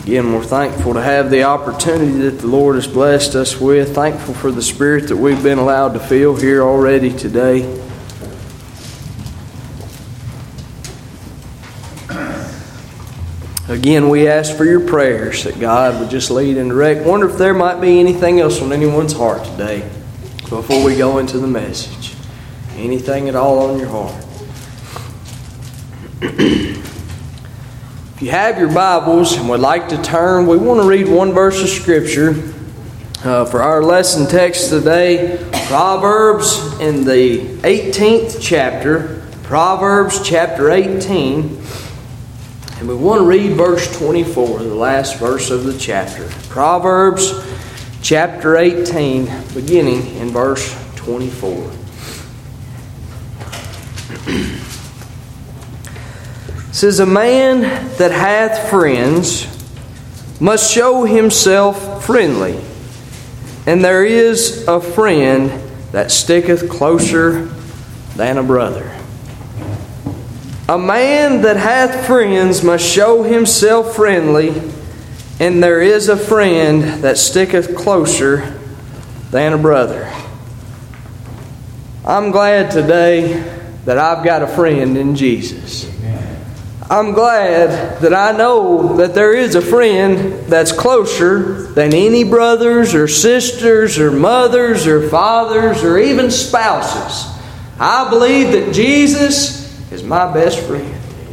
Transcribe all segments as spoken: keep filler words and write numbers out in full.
Again, we're thankful to have the opportunity that the Lord has blessed us with. Thankful for the Spirit that we've been allowed to feel here already today. Again, we ask for your prayers that God would just lead and direct. Wonder if there might be anything else on anyone's heart today before we go into the message. Anything at all on your heart. If you have your Bibles and would like to turn, we want to read one verse of Scripture uh, for our lesson text today. Proverbs in the eighteenth chapter. Proverbs chapter eighteen. And we want to read verse twenty-four, the last verse of the chapter. Proverbs chapter eighteen, beginning in verse twenty-four. It says, "A man that hath friends must show himself friendly, and there is a friend that sticketh closer than a brother." A man that hath friends must show himself friendly, and there is a friend that sticketh closer than a brother. I'm glad today that I've got a friend in Jesus. I'm glad that I know that there is a friend that's closer than any brothers or sisters or mothers or fathers or even spouses. I believe that Jesus is my best friend.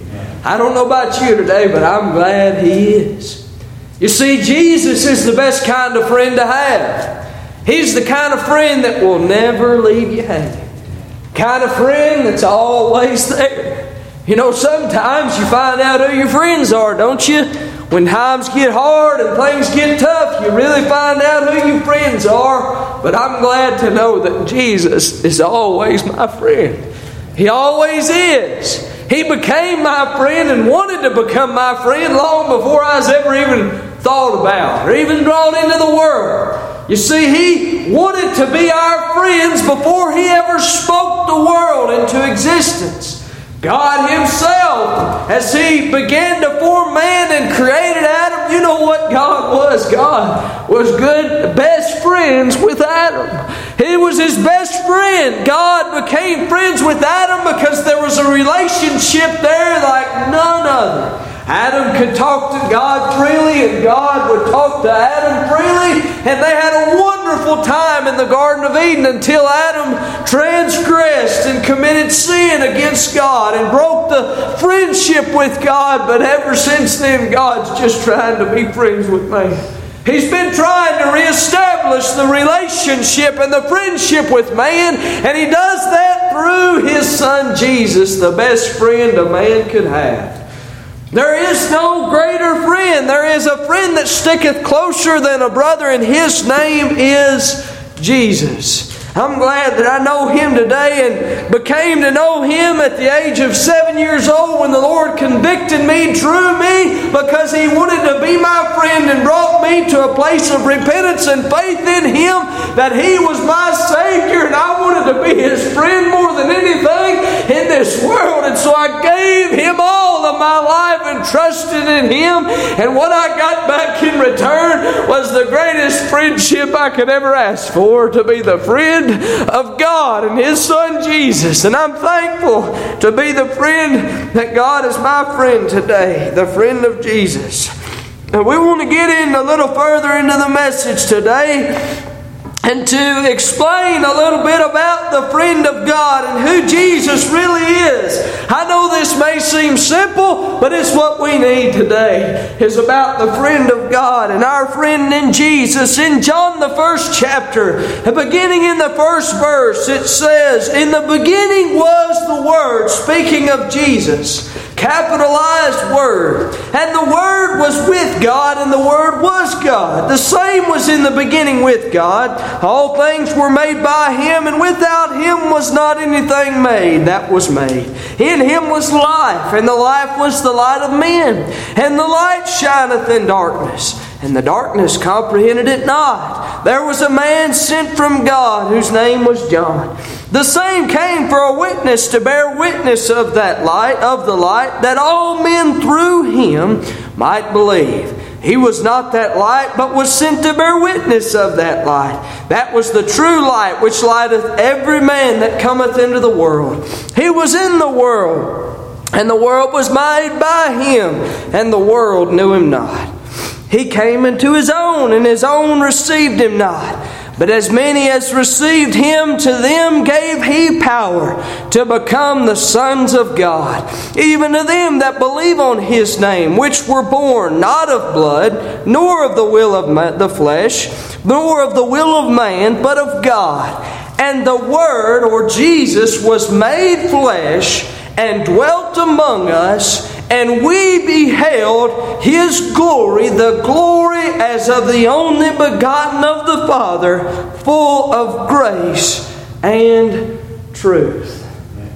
I don't know about you today, but I'm glad He is. You see, Jesus is the best kind of friend to have. He's the kind of friend that will never leave you hanging. Kind of friend that's always there. You know, sometimes you find out who your friends are, don't you? When times get hard and things get tough, you really find out who your friends are. But I'm glad to know that Jesus is always my friend. He always is. He became my friend and wanted to become my friend long before I was ever even thought about or even brought into the world. You see, He wanted to be our friends before He ever spoke the world into existence. God Himself, as He began to form man and created Adam, you know what God was? God was good, best friends with Adam. He was his best friend. God became friends with Adam because there was a relationship there like none other. Adam could talk to God freely and God would talk to Adam freely, and they had a wonderful time in the Garden of Eden until Adam transgressed and committed sin against God and broke the friendship with God. But ever since then, God's just trying to be friends with man. He's been trying to reestablish the relationship and the friendship with man, and He does that through His Son Jesus, the best friend a man could have. There is no greater friend. There is a friend that sticketh closer than a brother, and His name is Jesus. I'm glad that I know Him today and became to know Him at the age of seven years old when the Lord convicted me, drew me, because He wanted to be my friend and brought me to a place of repentance and faith in Him, that He was my Savior and I wanted to be His friend more than anything in this world. And so I gave Him all of my life and trusted in Him. And what I got back in return was the greatest friendship I could ever ask for, to be the friend of God and His Son Jesus. And I'm thankful to be the friend that God is my friend today, the friend of Jesus. And we want to get in a little further into the message today and to explain a little bit about the friend of God and who Jesus really is. I know this may seem simple, but it's what we need today, is about the friend of God and our friend in Jesus. In John the first chapter, beginning in the first verse, it says, "In the beginning was the Word," speaking of Jesus, capitalized Word. "And the Word was with God, and the Word was God. The same was in the beginning with God. All things were made by Him, and without Him was not anything made that was made. In Him was life, and the life was the light of men. And the light shineth in darkness, and the darkness comprehended it not. There was a man sent from God, whose name was John. The same came for a witness, to bear witness of that light, of the light, that all men through Him might believe. He was not that light, but was sent to bear witness of that light. That was the true light, which lighteth every man that cometh into the world. He was in the world, and the world was made by Him, and the world knew Him not. He came into His own, and His own received Him not. But as many as received Him, to them gave He power to become the sons of God, even to them that believe on His name, which were born not of blood, nor of the will of the flesh, nor of the will of man, but of God. And the Word, or Jesus, was made flesh and dwelt among us, and we beheld His glory, the glory as of the only begotten of the Father, full of grace and truth.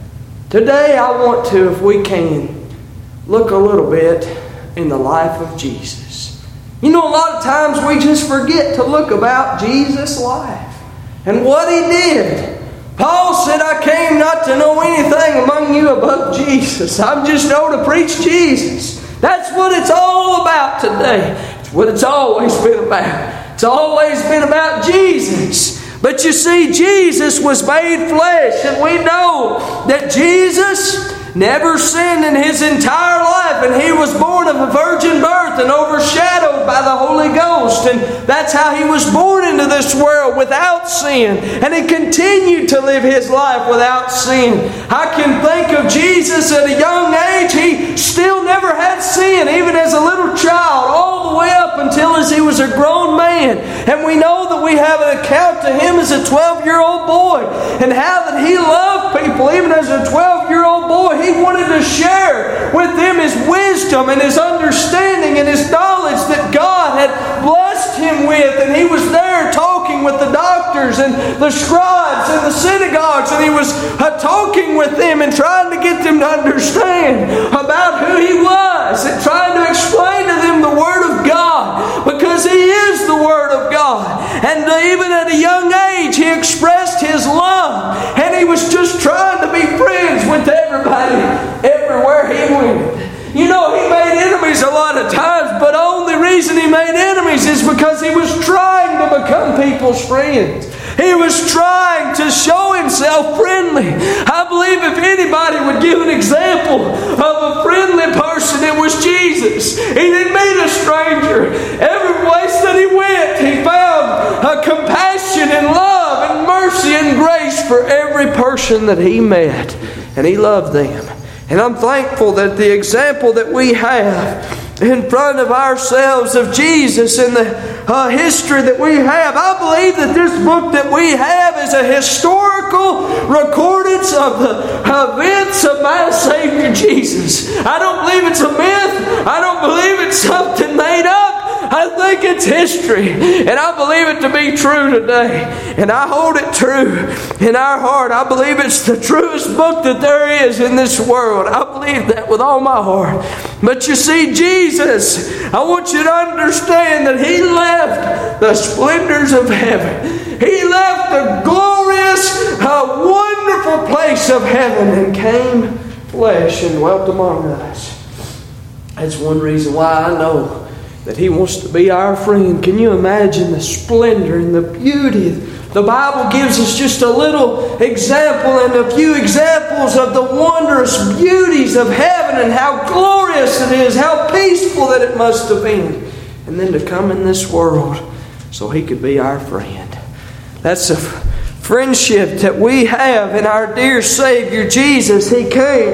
Today I want to, if we can, look a little bit in the life of Jesus. You know, a lot of times we just forget to look about Jesus' life and what He did. Paul said, I came not to know anything among you above Jesus. I'm just known to preach Jesus. That's what it's all about today. It's what it's always been about. It's always been about Jesus. But you see, Jesus was made flesh, and we know that Jesus never sinned in His entire life, and He was born of a virgin birth and overshadowed by the Holy Ghost, and that's how He was born into this world without sin, and He continued to live His life without sin. I can think of Jesus at a young age. He still never had sin, even as a little child, all the way up until as He was a grown man. And we know that we have an account to Him as a twelve-year-old boy, and how that He loved people. Even as a twelve-year-old boy, He wanted to share with them His wisdom and His understanding and His knowledge that God had blessed Him with. And He was there talking with the doctors and the scribes and the synagogues, and He was uh, talking with them and trying to get them to understand about who He was, and trying to explain to them the Word of God, because He is the Word of God. And uh, even at a young age, He expressed His love, and He was just trying to be friends with everybody everywhere He went. You know, He made enemies a lot of times, but the only reason He made enemies is because He was trying to become people's friends. He was trying to show Himself friendly. I believe if anybody would give an example of a friendly person, it was Jesus. He didn't meet a stranger. Every place that He went, He found a compassion and love and mercy and grace for every person that He met. And He loved them. And I'm thankful that the example that we have in front of ourselves of Jesus and the uh, history that we have, I believe that this book that we have is a historical recordance of the events of my Savior Jesus. I don't believe it's a myth. I don't believe it's something made up. I think it's history, and I believe it to be true today, and I hold it true in our heart. I believe it's the truest book that there is in this world. I believe that with all my heart. But you see, Jesus, I want you to understand that He left the splendors of heaven. He left the glorious, uh, wonderful place of heaven and came flesh and dwelt among us. That's one reason why I know that He wants to be our friend. Can you imagine the splendor and the beauty? The Bible gives us just a little example and a few examples of the wondrous beauties of heaven and how glorious it is, how peaceful that it must have been. And then to come in this world so He could be our friend. That's a friendship that we have in our dear Savior Jesus. He came.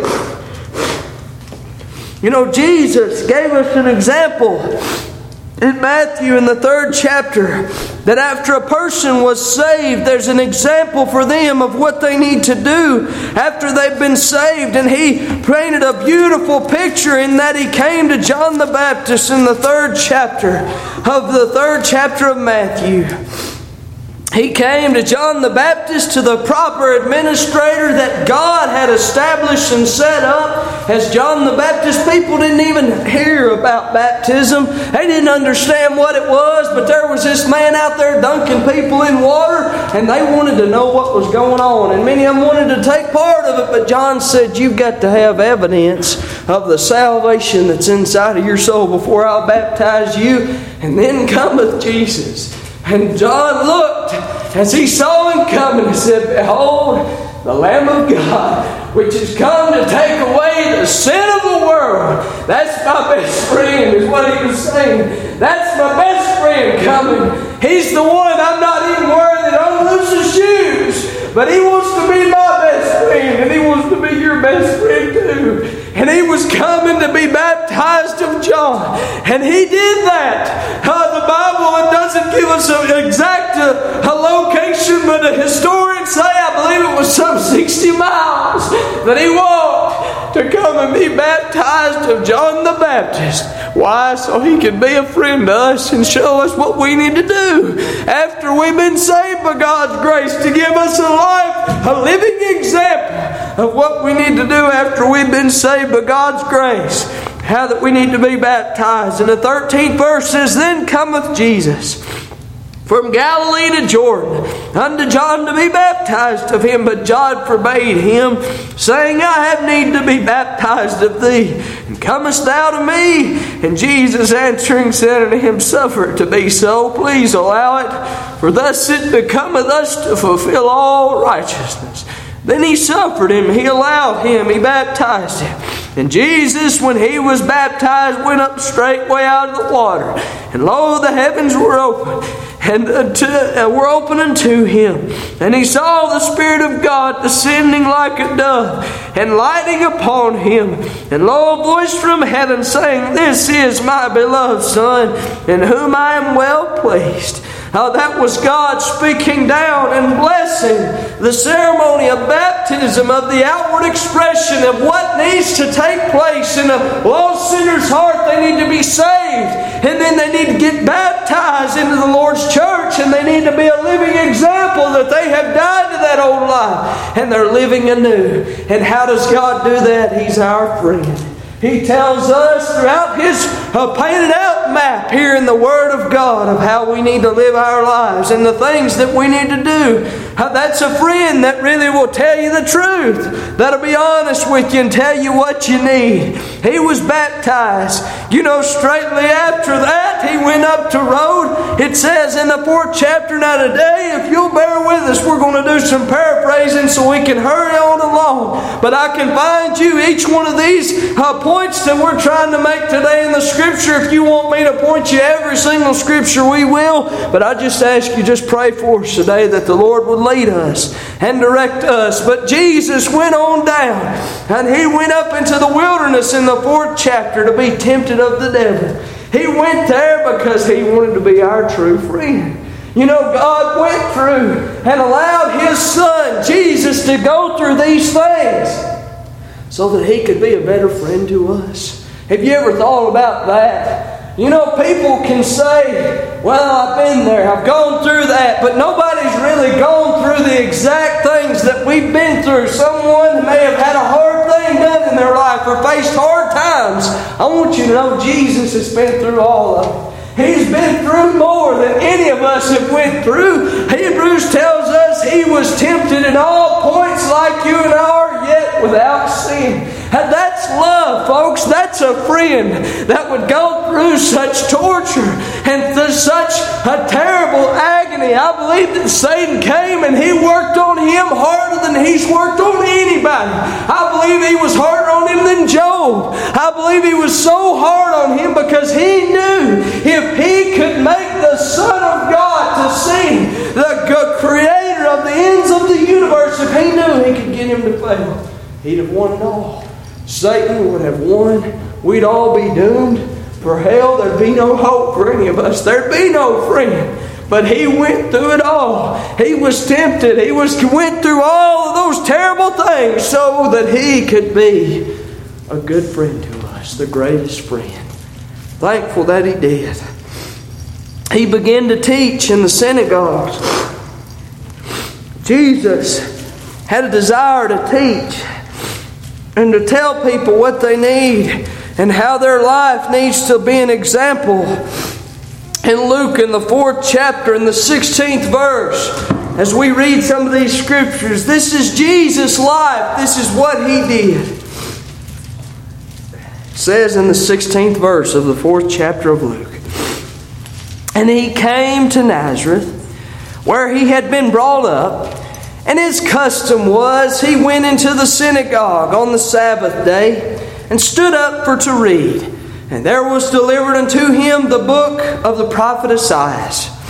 You know, Jesus gave us an example in Matthew in the third chapter that after a person was saved, there's an example for them of what they need to do after they've been saved. And He painted a beautiful picture in that He came to John the Baptist in the third chapter of the third chapter of Matthew. He came to John the Baptist, to the proper administrator that God had established and set up as John the Baptist. People didn't even hear about baptism. They didn't understand what it was, but there was this man out there dunking people in water, and they wanted to know what was going on. And many of them wanted to take part of it, but John said, you've got to have evidence of the salvation that's inside of your soul before I'll baptize you. And then cometh Jesus. And John looked as he saw him coming and said, behold, the Lamb of God, which has come to take away the sin of the world. That's my best friend, is what he was saying. That's my best friend coming. He's the one I'm not even worthy to unloose his shoes. But he wants to be my best friend, and he wants to be your best friend too. And he was coming to be baptized of John. And he did that. Uh, the Bible, it doesn't give us an exact uh, a location, but the historians say, I believe it was some sixty miles that he walked to come and be baptized of John the Baptist. Why? So he could be a friend to us and show us what we need to do after we've been saved by God's grace, to give us a life, a living example of what we need to do after we've been saved by God's grace. How that we need to be baptized. And the thirteenth verse says, then cometh Jesus from Galilee to Jordan unto John to be baptized of him. But John forbade him, saying, I have need to be baptized of thee, and comest thou to me? And Jesus answering said unto him, suffer it to be so, please allow it, for thus it becometh us to fulfill all righteousness. Then he suffered him, he allowed him, he baptized him. And Jesus, when he was baptized, went up straightway out of the water. And lo, the heavens were open, and unto, uh, were open unto him. And he saw the Spirit of God descending like a dove, and lighting upon him. And lo, a voice from heaven saying, this is my beloved Son, in whom I am well pleased. Oh, that was God speaking down and blessing the ceremony of baptism, of the outward expression of what needs to take place in a lost sinner's heart. They need to be saved, and then they need to get baptized into the Lord's church, and they need to be a living example that they have died to that old life and they're living anew. And how does God do that? He's our friend. He tells us throughout His uh, painted out map here in the Word of God of how we need to live our lives and the things that we need to do. Uh, that's a friend that really will tell you the truth. That'll be honest with you and tell you what you need. He was baptized. You know, straightly after that, He went up to road. It says in the fourth chapter, now today, if you'll bear with us, we're going to do some paraphrasing so we can hurry on along. But I can find you each one of these uh, points that we're trying to make today in the Scripture. If you want me to point you every single Scripture, we will. But I just ask you, just pray for us today that the Lord would lead us and direct us. But Jesus went on down, and He went up into the wilderness in the fourth chapter to be tempted of the devil. He went there because He wanted to be our true friend. You know, God went through and allowed His Son, Jesus, to go through these things so that He could be a better friend to us. Have you ever thought about that? You know, people can say, well, I've been there, I've gone through that, but nobody's really gone through the exact things that we've been through. Someone may have had a hard thing done in their life or faced hard times. I want you to know Jesus has been through all of it. He's been through more than any of us have went through. Hebrews tells us He was tempted in all points like you and I are, yet without sin. And that's love, folks. That's a friend that would go through such torture and through such a terrible agony. I believe that Satan came and he worked on him harder than he's worked on anybody. I believe he was harder on him than Job. I believe he was so hard on him because he knew if he could make the Son of God to sing, the creator of the ends of the universe, if he knew he could get him to fail, he'd have won it all. Satan would have won. We'd all be doomed for hell. There'd be no hope for any of us. There'd be no friend. But He went through it all. He was tempted. He was went through all of those terrible things so that He could be a good friend to us, the greatest friend. Thankful that He did. He began to teach in the synagogues. Jesus had a desire to teach and to tell people what they need and how their life needs to be an example. In Luke, in the fourth chapter, in the sixteenth verse, as we read some of these scriptures, this is Jesus' life. This is what He did. It says in the sixteenth verse of the fourth chapter of Luke, "And He came to Nazareth, where He had been brought up, and His custom was, He went into the synagogue on the Sabbath day, and stood up for to read. And there was delivered unto Him the book of the prophet Isaiah.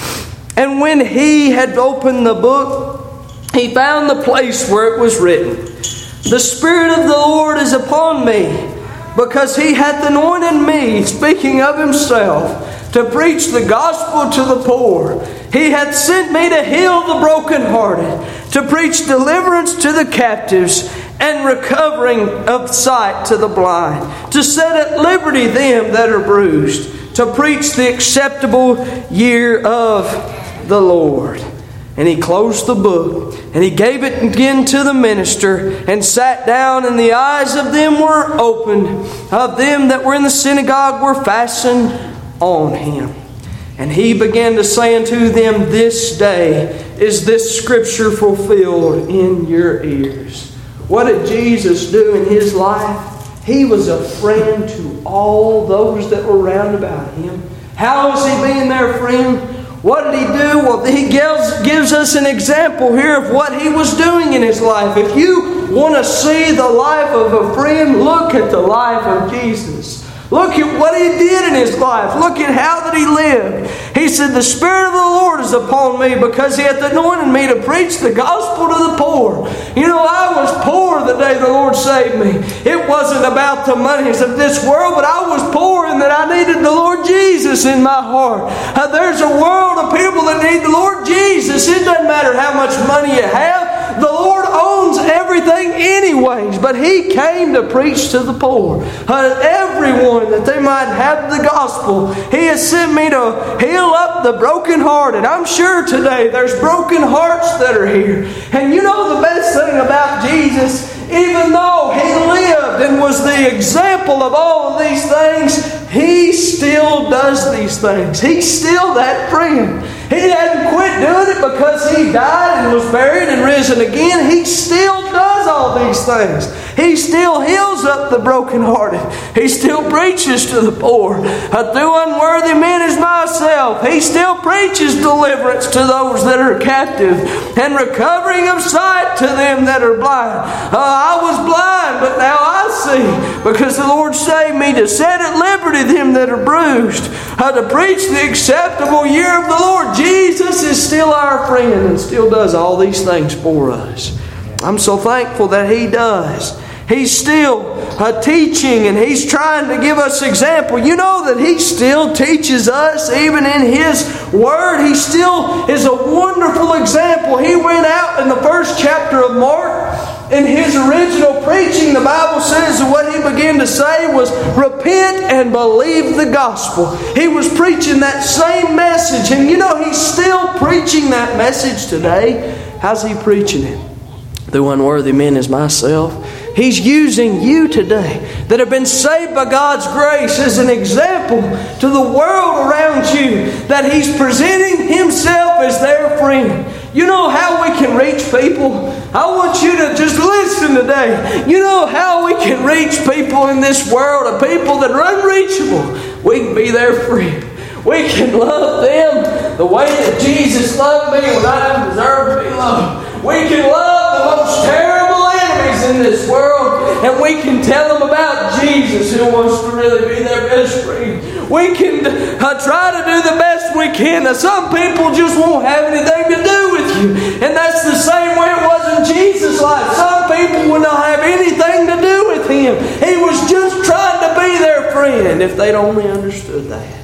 And when He had opened the book, He found the place where it was written, The Spirit of the Lord is upon me, because He hath anointed me," speaking of Himself, "to preach the gospel to the poor. He hath sent me to heal the brokenhearted, to preach deliverance to the captives, and recovering of sight to the blind, to set at liberty them that are bruised, to preach the acceptable year of the Lord." And He closed the book, and He gave it again to the minister, and sat down, and the eyes of them were opened, of them that were in the synagogue were fastened on Him. And He began to say unto them, "This day is this scripture fulfilled in your ears." What did Jesus do in His life? He was a friend to all those that were round about Him. How was He being their friend? What did He do? Well, He gives, gives us an example here of what He was doing in His life. If you want to see the life of a friend, look at the life of Jesus. Look at what He did in His life. Look at how that He lived. He said, "The Spirit of the Lord is upon me, because He hath anointed me to preach the gospel to the poor." You know, I was poor the day the Lord saved me. It wasn't about the monies of this world, but I was poor in that I needed the Lord Jesus in my heart. Uh, there's a world of people that need the Lord Jesus. It doesn't matter how much money you have. The Lord owns everything anyways, but He came to preach to the poor. Uh, everyone, that they might have the gospel. He has sent me to heal up the brokenhearted. I'm sure today there's broken hearts that are here. And you know the best thing about Jesus, even though He lived and was the example of all of these things, He still does these things. He's still that friend. He hadn't quit doing it because He died and was buried and risen again. He still does all these things. He still heals up the brokenhearted. He still preaches to the poor. Uh, through unworthy men as myself, He still preaches deliverance to those that are captive, and recovering of sight to them that are blind. Uh, I was blind, but now I see, because the Lord saved me, to set at liberty them that are bruised, uh, to preach the acceptable year of the Lord. Jesus is still our friend and still does all these things for us. I'm so thankful that He does. He's still uh, teaching, and He's trying to give us example. You know that He still teaches us even in His Word. He still is a wonderful example. He went out in the first chapter of Mark. In His original preaching, the Bible says that what He began to say was, "Repent and believe the gospel." He was preaching that same message. And you know, He's still preaching that message today. How's He preaching it? Through unworthy men as myself. He's using you today that have been saved by God's grace as an example to the world around you, that He's presenting Himself as their friend. You know how we can reach people? I want you to just listen today. You know how we can reach people in this world, of people that are unreachable. We can be their friend. We can love them the way that Jesus loved me when I didn't deserve to be loved. We can love the most terrible enemies in this world, and we can tell them about Jesus, who wants to really be their best friend. We can uh, try to do the best we can. Now, some people just won't have anything to do with you, and that's the same way it was in Jesus' life. Some people will not have anything to do with Him. He was just trying to be their friend, if they'd only understood that.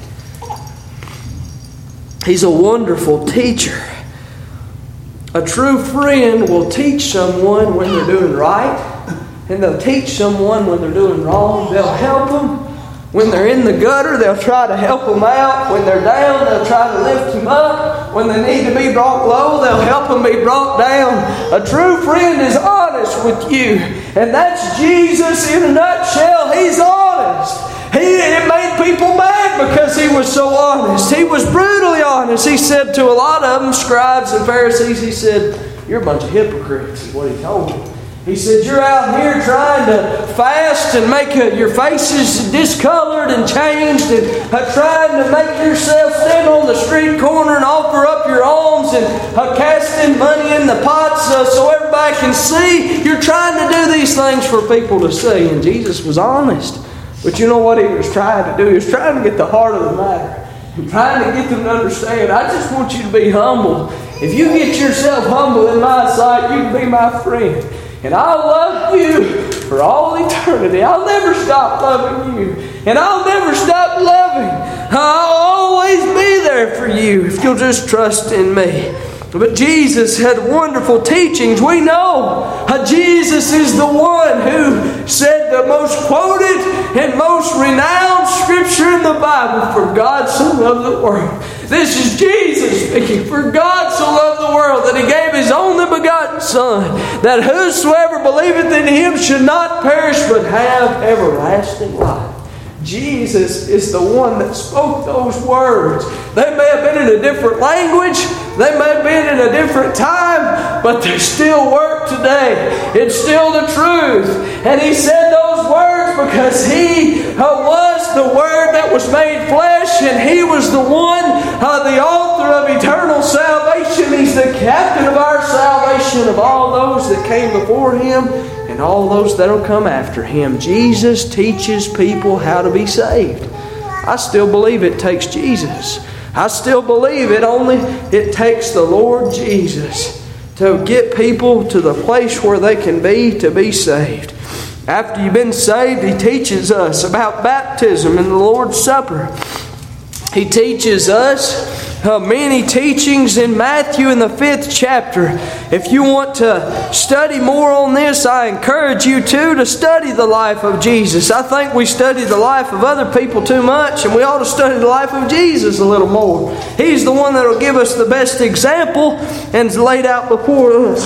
He's a wonderful teacher. A true friend will teach someone when they're doing right, and they'll teach someone when they're doing wrong. They'll help them When they're in the gutter, they'll try to help them out. When they're down, they'll try to lift them up. When they need to be brought low, they'll help them be brought down. A true friend is honest with you. And that's Jesus in a nutshell. He's honest. He, it made people mad because he was so honest. He was brutally honest. He said to a lot of them, scribes and Pharisees, he said, "You're a bunch of hypocrites," is what he told them. He said, "You're out here trying to fast and make uh, your faces discolored and changed, and uh, trying to make yourself stand on the street corner and offer up your alms and uh, casting money in the pots uh, so everybody can see. You're trying to do these things for people to see." And Jesus was honest. But you know what he was trying to do? He was trying to get the heart of the matter. And trying to get them to understand, I just want you to be humble. If you get yourself humble in my sight, you can be my friend. And I'll love you for all eternity. I'll never stop loving you. And I'll never stop loving. I'll always be there for you if you'll just trust in me. But Jesus had wonderful teachings. We know uh, Jesus is the one who said the most quoted and most renowned scripture in the Bible, "For God so loved the world." This is Jesus speaking. For God so loved the world that He gave His only begotten Son, that whosoever believeth in Him should not perish but have everlasting life. Jesus is the one that spoke those words. They may have been in a different language. They may have been in a different time, but they still work today. It's still the truth. And He said those words because He uh, was the Word that was made flesh, and He was the one, uh, the author of eternal salvation. He's the captain of our salvation, of all those that came before Him and all those that will come after Him. Jesus teaches people how to be saved. I still believe it takes Jesus. I still believe it only it takes the Lord Jesus to get people to the place where they can be to be saved. After you've been saved, He teaches us about baptism and the Lord's Supper. He teaches us Uh, many teachings in Matthew in the fifth chapter. If you want to study more on this, I encourage you too to study the life of Jesus. I think we study the life of other people too much, and we ought to study the life of Jesus a little more. He's the one that will give us the best example and is laid out before us.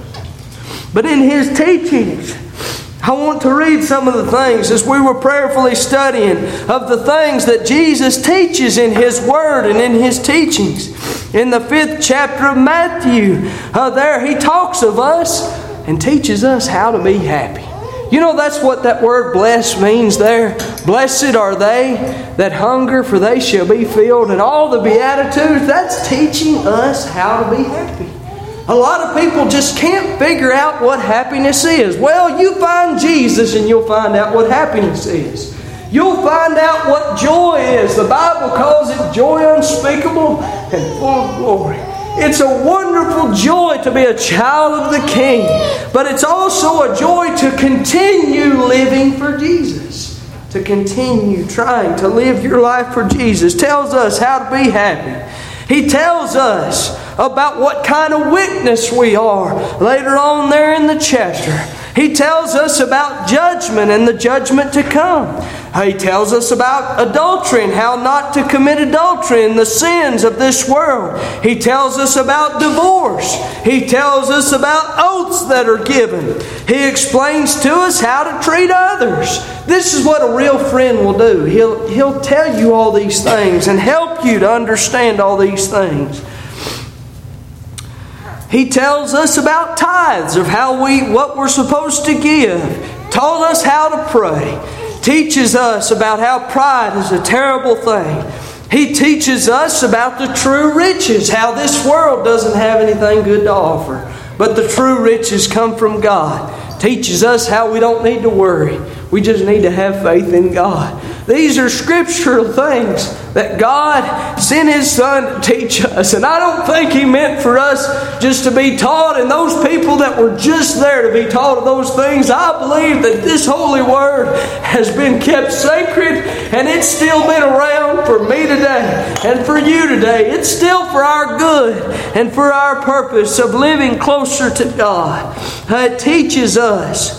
But in His teachings, I want to read some of the things as we were prayerfully studying of the things that Jesus teaches in His Word and in His teachings. In the fifth chapter of Matthew, uh, there He talks of us and teaches us how to be happy. You know, that's what that word blessed means there. Blessed are they that hunger, for they shall be filled. And all the Beatitudes, that's teaching us how to be happy. A lot of people just can't figure out what happiness is. Well, you find Jesus and you'll find out what happiness is. You'll find out what joy is. The Bible calls it joy unspeakable and full of glory. It's a wonderful joy to be a child of the King. But it's also a joy to continue living for Jesus. To continue trying to live your life for Jesus. Tells us how to be happy. He tells us about what kind of witness we are later on there in the chapter. He tells us about judgment and the judgment to come. He tells us about adultery and how not to commit adultery and the sins of this world. He tells us about divorce. He tells us about oaths that are given. He explains to us how to treat others. This is what a real friend will do. He'll, he'll tell you all these things and help you to understand all these things. He tells us about tithes, of how we, what we're supposed to give. Taught us how to pray. Teaches us about how pride is a terrible thing. He teaches us about the true riches, how this world doesn't have anything good to offer. But the true riches come from God. Teaches us how we don't need to worry. We just need to have faith in God. These are scriptural things that God sent His Son to teach us. And I don't think He meant for us just to be taught. And those people that were just there to be taught of those things, I believe that this holy word has been kept sacred. And it's still been around for me today and for you today. It's still for our good and for our purpose of living closer to God. It teaches us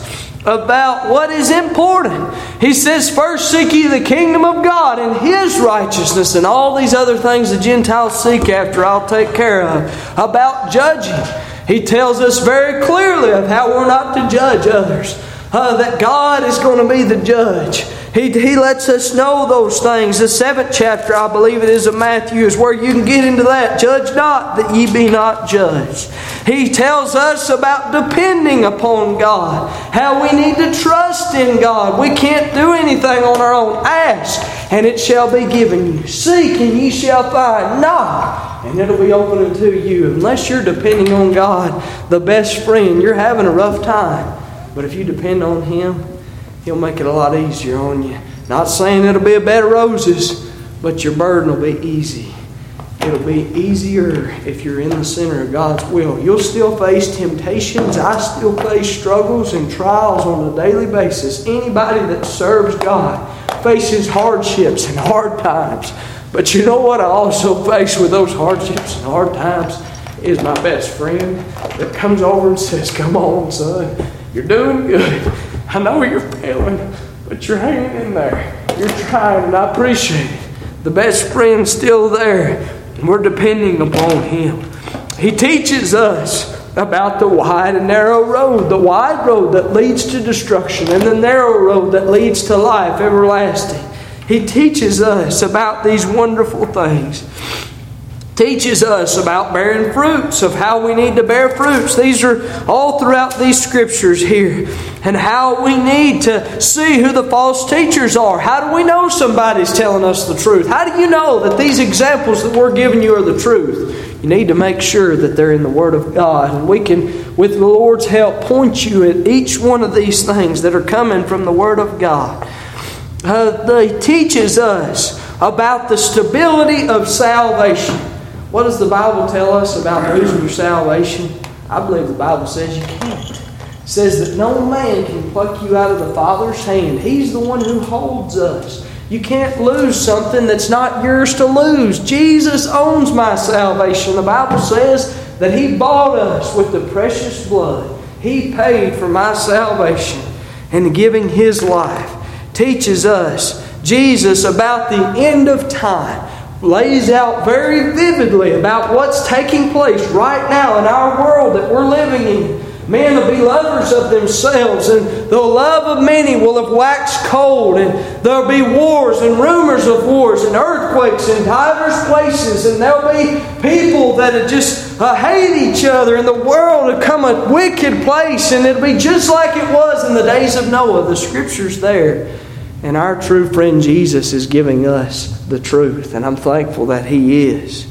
about what is important. He says, first seek ye the kingdom of God and His righteousness, and all these other things the Gentiles seek after I'll take care of. About judging, He tells us very clearly of how we're not to judge others. Uh, that God is going to be the judge. He, he lets us know those things. The seventh chapter, I believe it is, of Matthew is where you can get into that. Judge not that ye be not judged. He tells us about depending upon God. How we need to trust in God. We can't do anything on our own. Ask, and it shall be given you. Seek, and ye shall find. Knock, and it'll be open unto you. Unless you're depending on God, the best friend, you're having a rough time. But if you depend on Him, He'll make it a lot easier on you. Not saying it'll be a bed of roses, but your burden will be easy. It'll be easier if you're in the center of God's will. You'll still face temptations. I still face struggles and trials on a daily basis. Anybody that serves God faces hardships and hard times. But you know what I also face with those hardships and hard times is my best friend that comes over and says, come on, son, you're doing good. I know you're failing, but you're hanging in there. You're trying, and I appreciate it. The best friend's still there, and we're depending upon Him. He teaches us about the wide and narrow road. The wide road that leads to destruction, and the narrow road that leads to life everlasting. He teaches us about these wonderful things. Teaches us about bearing fruits, of how we need to bear fruits. These are all throughout these scriptures here. And how we need to see who the false teachers are. How do we know somebody's telling us the truth? How do you know that these examples that we're giving you are the truth? You need to make sure that they're in the Word of God. And we can, with the Lord's help, point you at each one of these things that are coming from the Word of God. Uh, they teaches us about the stability of salvation. What does the Bible tell us about losing your salvation? I believe the Bible says you can't. It says that no man can pluck you out of the Father's hand. He's the one who holds us. You can't lose something that's not yours to lose. Jesus owns my salvation. The Bible says that He bought us with the precious blood. He paid for my salvation, and giving His life. Teaches us, Jesus, about the end of time. Lays out very vividly about what's taking place right now in our world that we're living in. Men will be lovers of themselves, and the love of many will have waxed cold, and there'll be wars and rumors of wars and earthquakes in divers places, and there'll be people that just uh, hate each other, and the world will come a wicked place, and it'll be just like it was in the days of Noah. The Scripture's there. And our true friend Jesus is giving us the truth. And I'm thankful that He is.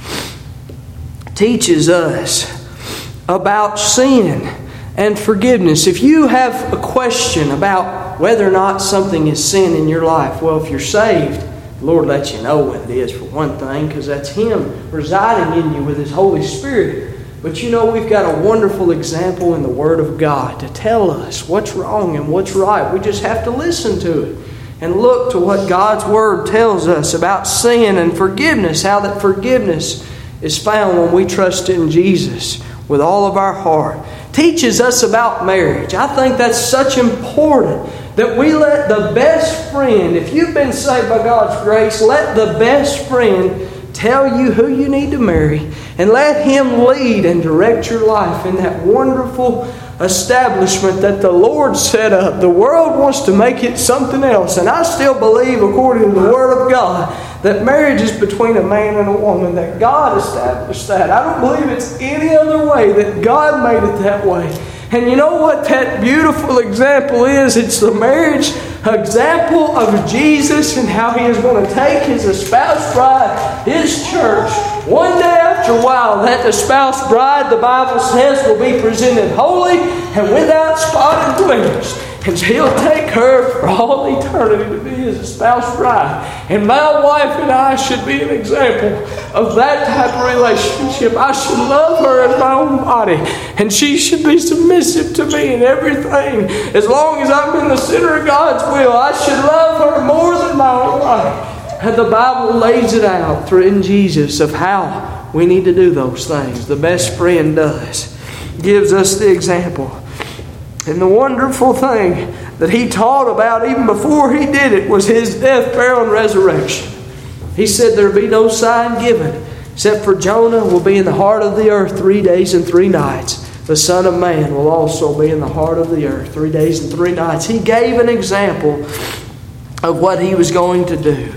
Teaches us about sin and forgiveness. If you have a question about whether or not something is sin in your life, well, if you're saved, the Lord lets you know what it is for one thing, because that's Him residing in you with His Holy Spirit. But you know, we've got a wonderful example in the Word of God to tell us what's wrong and what's right. We just have to listen to it and look to what God's Word tells us about sin and forgiveness, how that forgiveness is found when we trust in Jesus with all of our heart. Teaches us about marriage. I think that's such important that we let the best friend, if you've been saved by God's grace, let the best friend tell you who you need to marry, and let Him lead and direct your life in that wonderful establishment that the Lord set up. The world wants to make it something else, and I still believe, according to the Word of God, that marriage is between a man and a woman, that God established that. I don't believe it's any other way, that God made it that way. And you know what that beautiful example is? It's the marriage example of Jesus, and how He is going to take His espoused bride, His church. One day after a while, that espoused bride, the Bible says, will be presented holy and without spot and blemish. And He'll take her for all eternity to be His espoused bride. And my wife and I should be an example of that type of relationship. I should love her as my own body, and she should be submissive to me in everything. As long as I'm in the center of God's will, I should love her more than my own life. And the Bible lays it out through in Jesus of how we need to do those things. The best friend does. Gives us the example. And the wonderful thing that he taught about even before he did it was his death, burial, and resurrection. He said there will be no sign given except for Jonah will be in the heart of the earth three days and three nights. The Son of Man will also be in the heart of the earth three days and three nights. He gave an example of what he was going to do.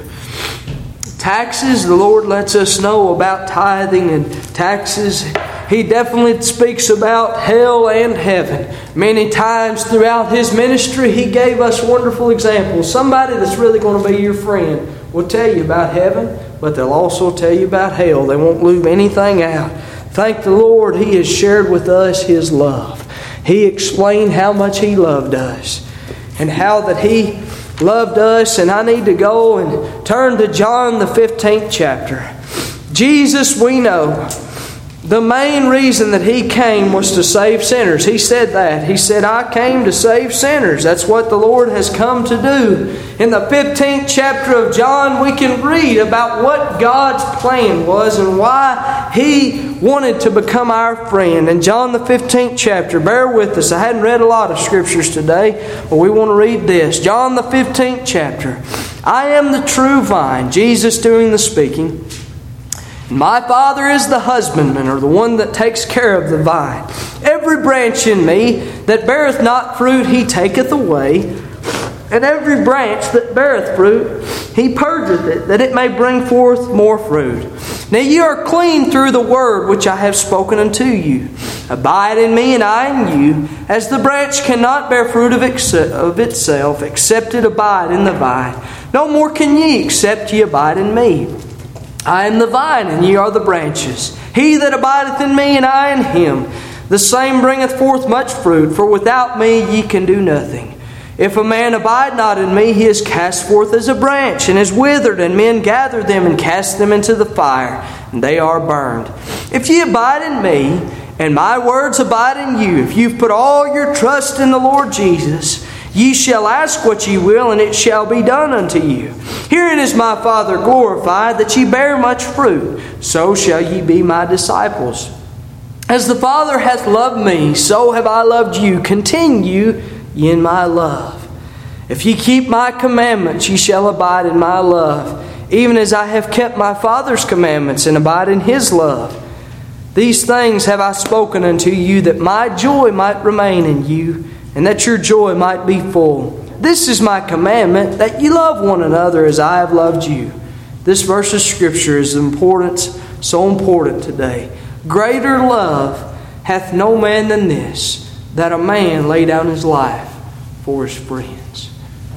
Taxes, the Lord lets us know about tithing and taxes. He definitely speaks about hell and heaven. Many times throughout His ministry, He gave us wonderful examples. Somebody that's really going to be your friend will tell you about heaven, but they'll also tell you about hell. They won't leave anything out. Thank the Lord, He has shared with us His love. He explained how much He loved us and how that He loved us. And I need to go and turn to John the fifteenth chapter. Jesus, we know, the main reason that He came was to save sinners. He said that. He said, I came to save sinners. That's what the Lord has come to do. In the fifteenth chapter of John, we can read about what God's plan was and why He wanted to become our friend. In John the fifteenth chapter, bear with us. I hadn't read a lot of scriptures today, but we want to read this. John the fifteenth chapter. I am the true vine. Jesus doing the speaking. My Father is the husbandman, or the one that takes care of the vine. Every branch in me that beareth not fruit, He taketh away. And every branch that beareth fruit, He purgeth it, that it may bring forth more fruit. Now ye are clean through the word which I have spoken unto you. Abide in me, and I in you, as the branch cannot bear fruit of, ex- of itself, except it abide in the vine. No more can ye, except ye abide in me. I am the vine, and ye are the branches. He that abideth in me, and I in him, the same bringeth forth much fruit, for without me ye can do nothing. If a man abide not in me, he is cast forth as a branch, and is withered, and men gather them and cast them into the fire, and they are burned. If ye abide in me, and my words abide in you, if you've put all your trust in the Lord Jesus, ye shall ask what ye will, and it shall be done unto you. Herein is my Father glorified, that ye bear much fruit. So shall ye be my disciples. As the Father hath loved me, so have I loved you. Continue ye in my love. If ye keep my commandments, ye shall abide in my love, even as I have kept my Father's commandments, and abide in His love. These things have I spoken unto you, that my joy might remain in you, and that your joy might be full. This is my commandment, that ye love one another as I have loved you. This verse of Scripture is important, so important today. Greater love hath no man than this, that a man lay down his life for his friends.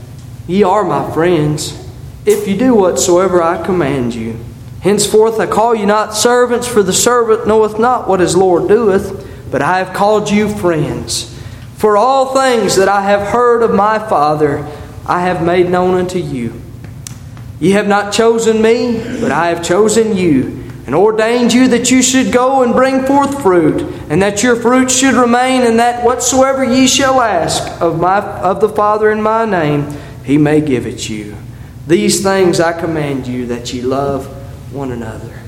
Ye are my friends, if you do whatsoever I command you. Henceforth I call you not servants, for the servant knoweth not what his Lord doeth, but I have called you friends. For all things that I have heard of my Father, I have made known unto you. Ye have not chosen me, but I have chosen you, and ordained you that you should go and bring forth fruit, and that your fruit should remain, and that whatsoever ye shall ask of my of the Father in my name, He may give it you. These things I command you, that ye love one another.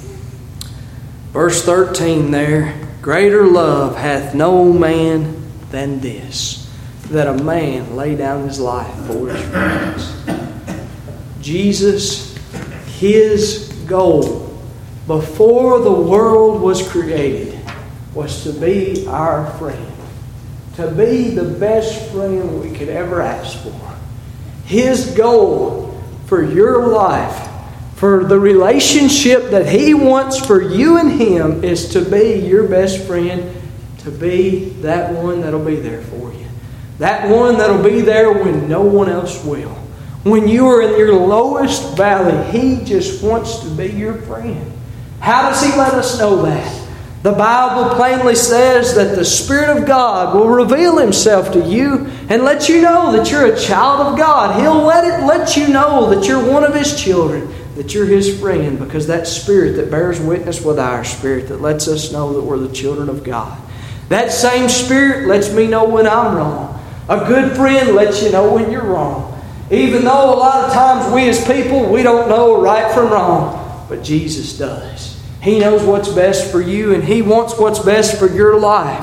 Verse thirteen there, greater love hath no man than this, that a man lay down his life for his friends. Jesus, His goal before the world was created was to be our friend, to be the best friend we could ever ask for. His goal for your life, for the relationship that He wants for you and Him, is to be your best friend, to be that one that'll be there for you. That one that'll be there when no one else will. When you are in your lowest valley, He just wants to be your friend. How does He let us know that? The Bible plainly says that the Spirit of God will reveal Himself to you and let you know that you're a child of God. He'll let it let you know that you're one of His children, that you're His friend, because that Spirit that bears witness with our spirit that lets us know that we're the children of God. That same Spirit lets me know when I'm wrong. A good friend lets you know when you're wrong. Even though a lot of times we as people, we don't know right from wrong. But Jesus does. He knows what's best for you, and He wants what's best for your life.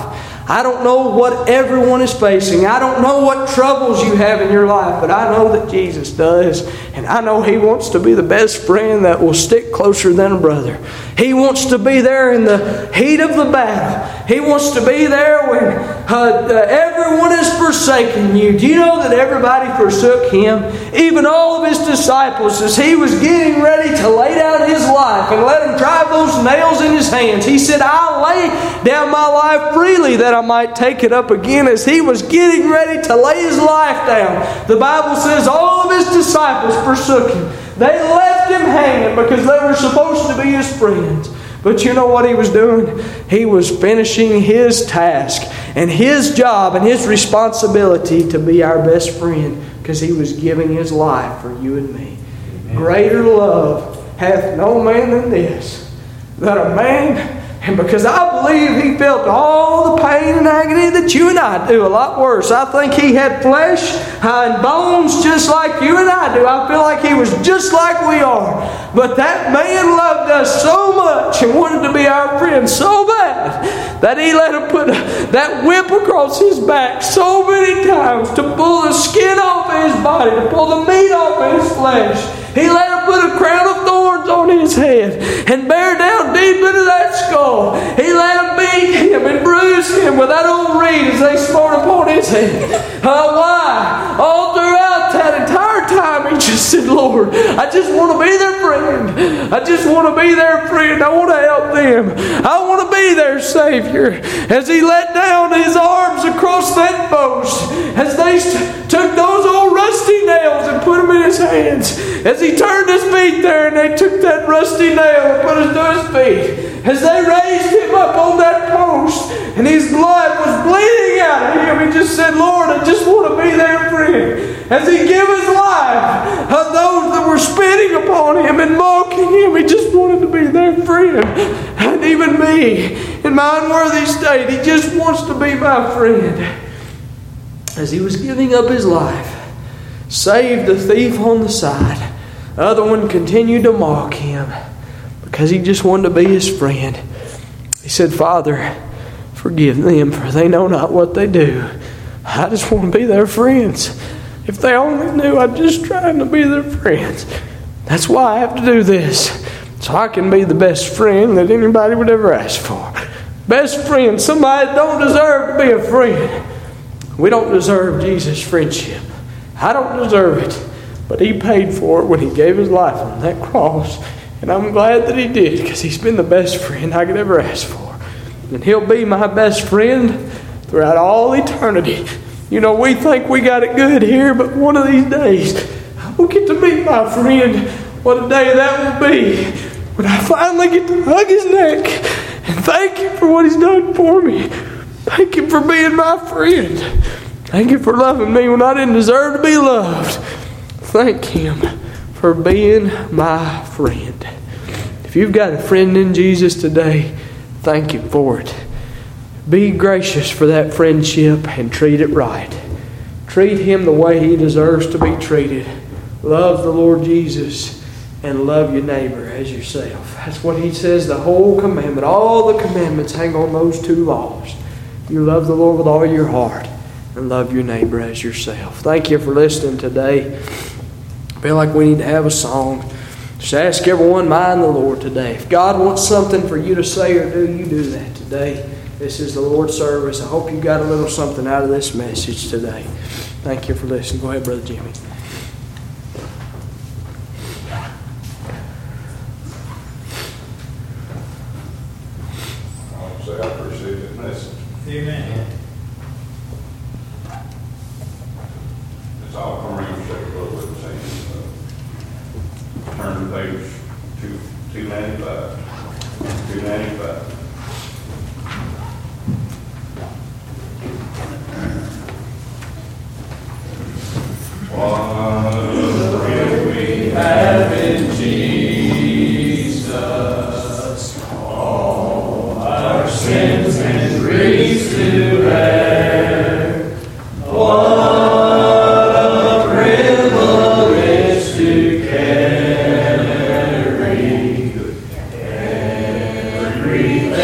I don't know what everyone is facing. I don't know what troubles you have in your life, but I know that Jesus does. And I know He wants to be the best friend that will stick closer than a brother. He wants to be there in the heat of the battle. He wants to be there when uh, uh, everyone is forsaking you. Do you know that everybody forsook Him? Even all of His disciples, as He was getting ready to lay down His life and let Him drive those nails in His hands, He said, I'll lay down my life freely that I might take it up again. As He was getting ready to lay His life down, the Bible says all of His disciples forsook Him. They left Him hanging because they were supposed to be His friends. But you know what He was doing? He was finishing His task and His job and His responsibility to be our best friend, because He was giving His life for you and me. Amen. Greater love hath no man than this, that a man... And because I believe He felt all the pain and agony that you and I do, a lot worse. I think He had flesh and bones just like you and I do. I feel like He was just like we are. But that man loved us so much and wanted to be our friend so bad that He let Him put that whip across His back so many times to pull the skin off of His body, to pull the meat off of His flesh. He let Him put a crown of thorns on His head and bear down deep into that skull. He let Him beat Him and bruise Him with that old reed as they smote upon His head. Uh, why? All throughout that entire time He just said, Lord, I just want to be their friend. I just want to be their friend. I want to help them. I want to be their Savior. As He let down His arms across that post, as they st- took those old rusty nails and put them in His hands, as He turned His feet there and they took that rusty nail and put it to His feet, as they raised Him up on that post and His blood was bleeding out of Him, He just said, Lord, I just want to be their friend. As He gave His life of those that were spitting upon Him and mocking Him, He just wanted to be their friend. And even me, in my unworthy state, He just wants to be my friend. As He was giving up His life, saved the thief on the side, the other one continued to mock Him because he just wanted to be his friend. He said, Father, forgive them, for they know not what they do. I just want to be their friends. If they only knew I'm just trying to be their friends. That's why I have to do this, so I can be the best friend that anybody would ever ask for. Best friend, somebody that don't deserve to be a friend. We don't deserve Jesus' friendship. I don't deserve it. But He paid for it when He gave His life on that cross. And I'm glad that He did, because He's been the best friend I could ever ask for. And He'll be my best friend throughout all eternity. You know, we think we got it good here, but one of these days, I will get to meet my friend. What a day that will be when I finally get to hug his neck and thank Him for what He's done for me. Thank Him for being my friend. Thank Him for loving me when I didn't deserve to be loved. Thank Him for being my friend. If you've got a friend in Jesus today, thank Him for it. Be gracious for that friendship and treat it right. Treat him the way he deserves to be treated. Love the Lord Jesus and love your neighbor as yourself. That's what He says, the whole commandment. All the commandments hang on those two laws. You love the Lord with all your heart and love your neighbor as yourself. Thank you for listening today. I feel like we need to have a song. Just ask everyone, mind the Lord today. If God wants something for you to say or do, you do that today. This is the Lord's service. I hope you got a little something out of this message today. Thank you for listening. Go ahead, Brother Jimmy. I'll say I appreciate this message. Amen. It's all come around, shake a little bit, saying, uh, turn to page two, two ninety-five. Two ninety-five. What will we have in Jesus? All our sins and griefs to bear. What a privilege to carry every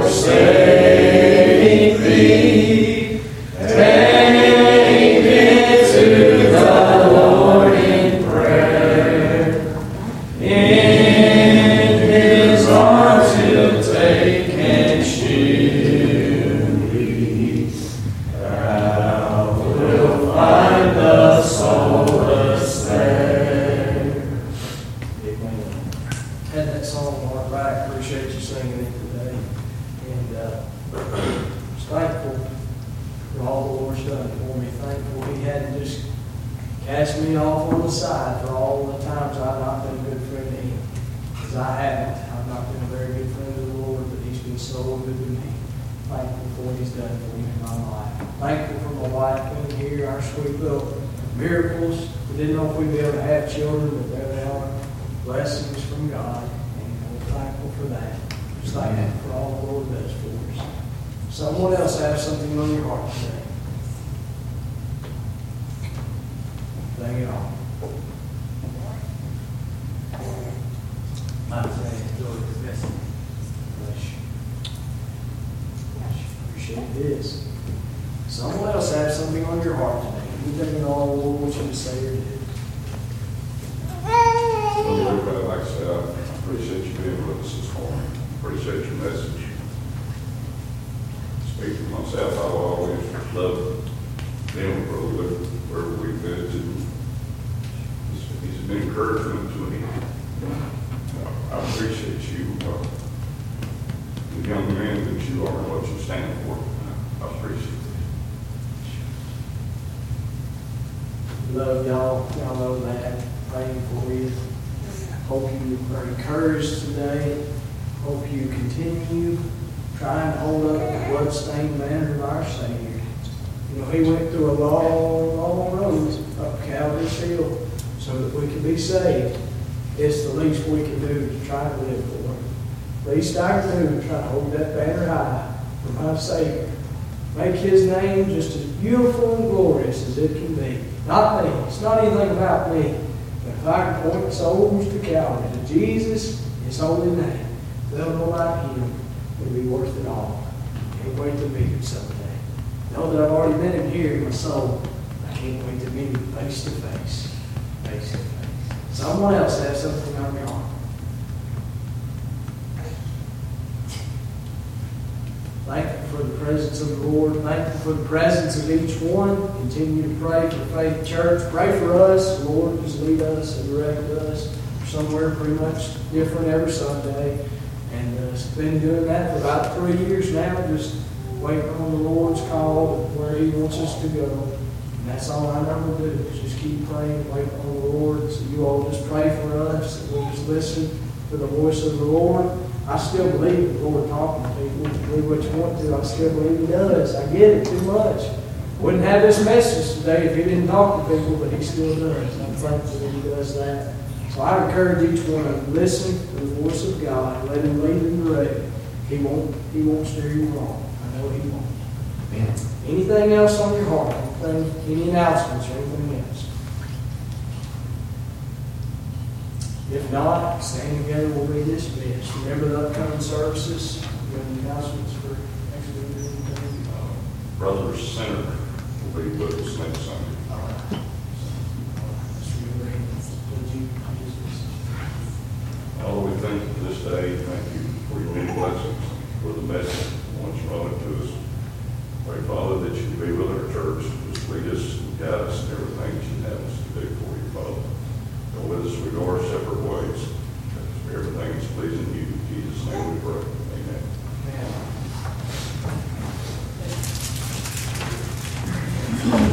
Someone else have something on your heart today. Bring it on. My friend, enjoy the message. Appreciate this. Someone else have something on your heart today. Anything at all the Lord wants you to say or do. Well, Lord, like I said, I appreciate you being with us this morning. Appreciate your message. Speaking for myself, I've always loved being Brother Luke wherever we visited. He's, he's been encouragement to me. I appreciate you, uh, the young man that you are and what you stand for. I appreciate it. Love y'all. Y'all know that. Praying for you. Hope you are encouraged today. Hope you continue trying to hold up the bloodstained banner of our Savior. You know, he went through a long, long road up Calvary's Hill so that we can be saved. It's the least we can do to try to live for him. Least I can do to try to hold that banner high for my Savior. Make his name just as beautiful and glorious as it can be. Not me. It's not anything about me. But if I can point souls to Calvary, to Jesus, his holy name, they'll know like him. It'll be worth it all. Can't wait to meet him someday. Know that I've already met him here in my soul. I can't wait to meet him face to face. Face to face. Someone else has something on their heart. Thankful for the presence of the Lord. Thankful for the presence of each one. Continue to pray for Faith Church. Pray for us. The Lord just lead us and direct us. We're somewhere pretty much different every Sunday. And uh, it's been doing that for about three years now, just waiting on the Lord's call where he wants us to go. And that's all I know to do, is just keep praying, waiting on the Lord. So you all just pray for us, and we'll just listen to the voice of the Lord. I still believe the Lord talking to people. Believe what you want to. I still believe he does. I get it too much. Wouldn't have this message today if he didn't talk to people, but he still does. I'm thankful that he does that. So I encourage each one to listen to the voice of God. Let him lead and direct. He won't, he won't steer you wrong. I know he won't. Amen. Anything else on your heart? Anything, any announcements or anything else? If not, stand together, we'll be dismissed. Remember the upcoming services? You have any announcements for next week? Uh, Brothers Center will be with us next Sunday. All right. Lord, we thank you for this day. Thank you for your many blessings, for the message once you brought it to us. Pray, Father, that you be with our church. Just lead us and guide us in everything that you have us to do for you, Father. Go with us. We go our separate ways. Everything is pleasing to you. In Jesus' name we pray. Amen. Amen.